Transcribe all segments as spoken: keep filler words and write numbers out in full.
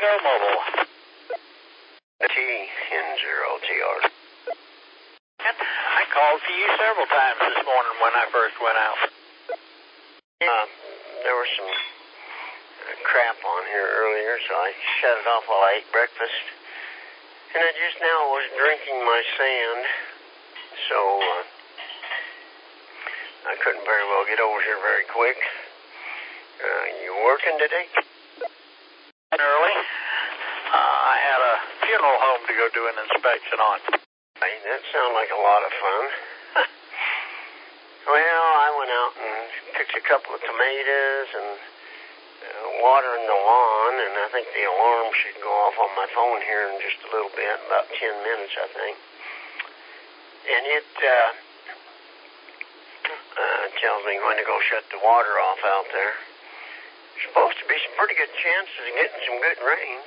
Go Mobile. T N zero T R. I called for you several times this morning when I first went out. Uh, there was some uh, crap on here earlier, so I shut it off while I ate breakfast. And I just now was drinking my sand, so uh, I couldn't very well get over here very quick. Uh, you working today? Early. Uh, I had a funeral home to go do an inspection on. Hey, that sounds like a lot of fun. Well, I went out and picked a couple of tomatoes and uh, watering the lawn, and I think the alarm should go off on my phone here in just a little bit, about ten minutes, I think. And it uh, uh, tells me when to go shut the water off out there. There's supposed to be some pretty good chances of getting some good rain.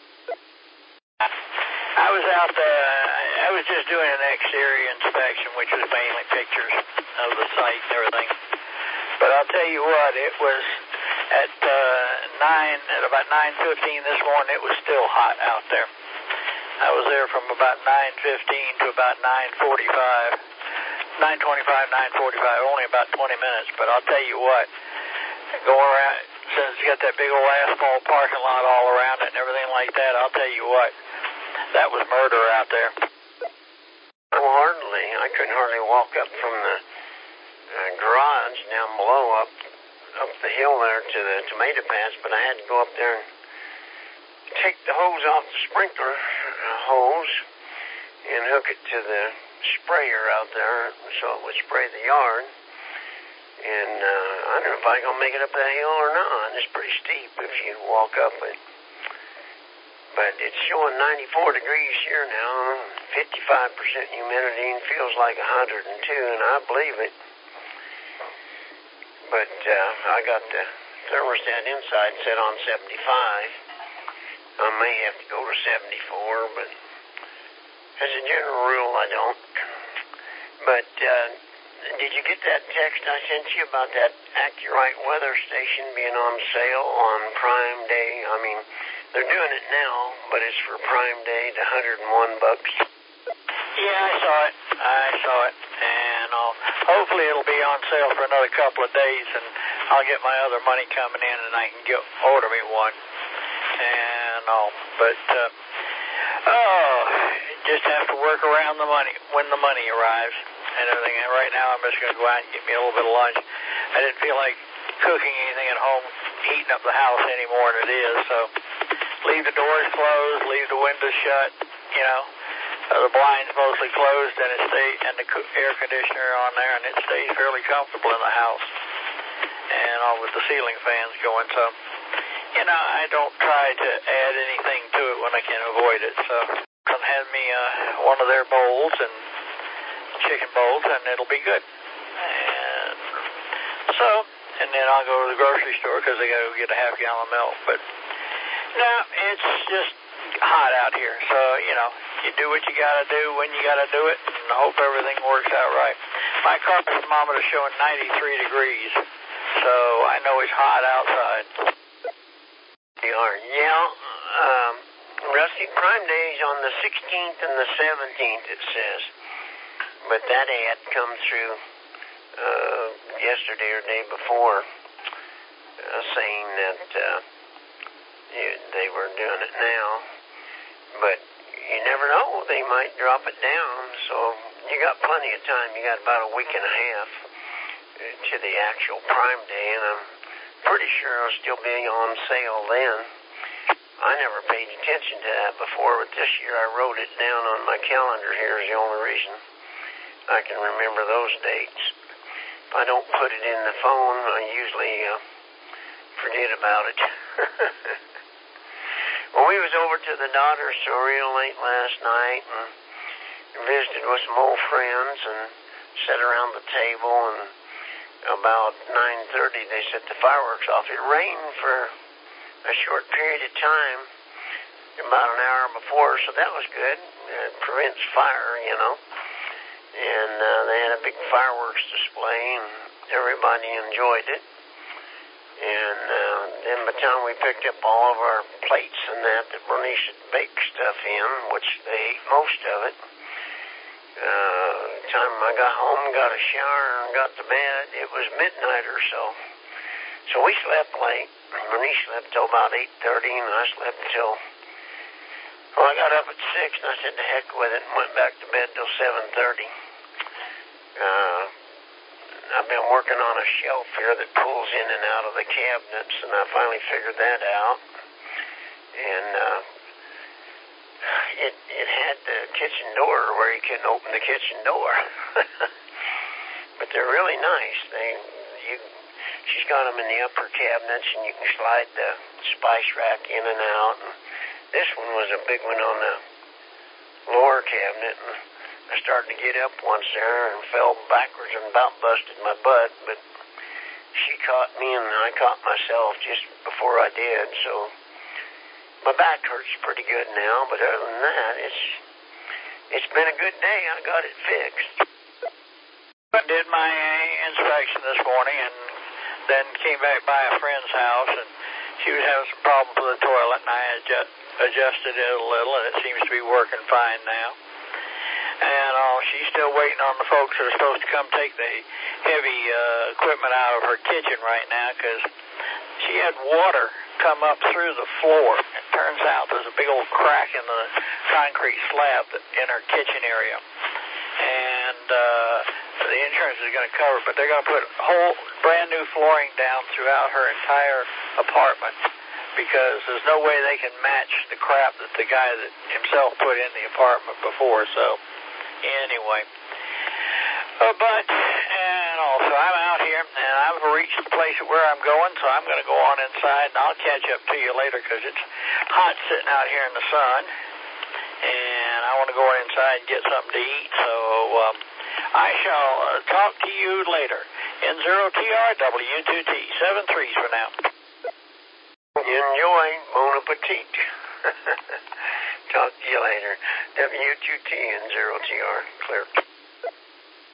I was out there, I was just doing an exterior inspection, which was mainly pictures of the site and everything. But I'll tell you what, it was at uh, nine, at about nine fifteen this morning, it was still hot out there. I was there from about nine fifteen to about nine forty-five, nine twenty-five, nine forty-five, only about twenty minutes. But I'll tell you what, go around, since you got that big old asphalt parking lot all around it and everything like that, I'll tell you what, that was murder out there. Well, hardly. I couldn't hardly walk up from the uh, garage down below up up the hill there to the tomato patch, but I had to go up there and take the hose off the sprinkler uh, hose and hook it to the sprayer out there so it would spray the yard. And uh, I don't know if I'm going to make it up that hill or not. It's pretty steep if you walk up it. But it's showing ninety-four degrees here now, fifty-five percent humidity, and feels like one hundred two, and I believe it. But uh, I got the thermostat inside set on seventy-five. I may have to go to seventy-four, but as a general rule, I don't. But uh, did you get that text I sent you about that Accurite weather station being on sale on Prime Day? I mean, they're doing it now, but it's for Prime Day to one hundred one bucks. Yeah, I saw it. I saw it. And uh, hopefully it'll be on sale for another couple of days, and I'll get my other money coming in, and I can get order me one. And all. But, uh, oh, just have to work around the money when the money arrives and everything. And right now I'm just going to go out and get me a little bit of lunch. I didn't feel like cooking anything at home, heating up the house any more than it is, so leave the doors closed, leave the windows shut, you know. Uh, the blinds mostly closed, and it stay, and the co- air conditioner on there, and it stays fairly comfortable in the house. And all with the ceiling fans going, so, you know, I don't try to add anything to it when I can avoid it. So, come have me uh, one of their bowls, and chicken bowls, and it'll be good. And so, and then I'll go to the grocery store because I got to get a half gallon of milk. But no, it's just hot out here. So, you know, you do what you got to do when you got to do it, and I hope everything works out right. My car thermometer is showing ninety-three degrees, so I know it's hot outside. You are, yeah. Um, Rusty, Prime Day is on the sixteenth and the seventeenth, it says. But that ad come through uh, yesterday or day before uh, saying that uh, you, they were doing it now. But you never know. They might drop it down. So you got plenty of time. You got about a week and a half to the actual Prime Day, and I'm pretty sure it'll still be on sale then. I never paid attention to that before, but this year I wrote it down on my calendar here is the only reason I can remember those dates. If I don't put it in the phone, I usually uh, forget about it. Well, we was over to the Daughter store real late last night and visited with some old friends and sat around the table, and about nine thirty they set the fireworks off. It rained for a short period of time, about an hour before, so that was good. It prevents fire, you know. And uh, they had a big fireworks display, and everybody enjoyed it. And uh, then by the time we picked up all of our plates and that that Bernice had baked stuff in, which they ate most of it, uh, the time I got home, got a shower, and got to bed, it was midnight or so. So we slept late. Bernice slept till about eight thirty, and I slept till, well, I got up at six, and I said to heck with it, and went back to bed till seven thirty. Uh, I've been working on a shelf here that pulls in and out of the cabinets, and I finally figured that out. And uh, it it had the kitchen door where you couldn't open the kitchen door. But they're really nice. They you she's got them in the upper cabinets, and you can slide the spice rack in and out. And this one was a big one on the lower cabinet, and I started to get up once there and fell backwards and about busted my butt, but she caught me and I caught myself just before I did, so my back hurts pretty good now, but other than that, it's it's been a good day. I got it fixed. I did my inspection this morning and then came back by a friend's house, and she was having some problems with the toilet, and I adjust, adjusted it a little, and it seems to be working fine now. And uh, she's still waiting on the folks that are supposed to come take the heavy uh, equipment out of her kitchen right now, because she had water come up through the floor. It turns out there's a big old crack in the concrete slab in her kitchen area. And uh, the insurance is going to cover it, but they're going to put whole brand new flooring down throughout her entire apartment, because there's no way they can match the crap that the guy that himself put in the apartment before. So anyway, uh, but, and also I'm out here, and I've reached the place where I'm going, so I'm going to go on inside, and I'll catch up to you later, because it's hot sitting out here in the sun, and I want to go inside and get something to eat, so um, I shall uh, talk to you later. N zero T R W two T, seven threes for now. Enjoy. Bon appetit. Talk to you later. W two T and zero T R. Clear.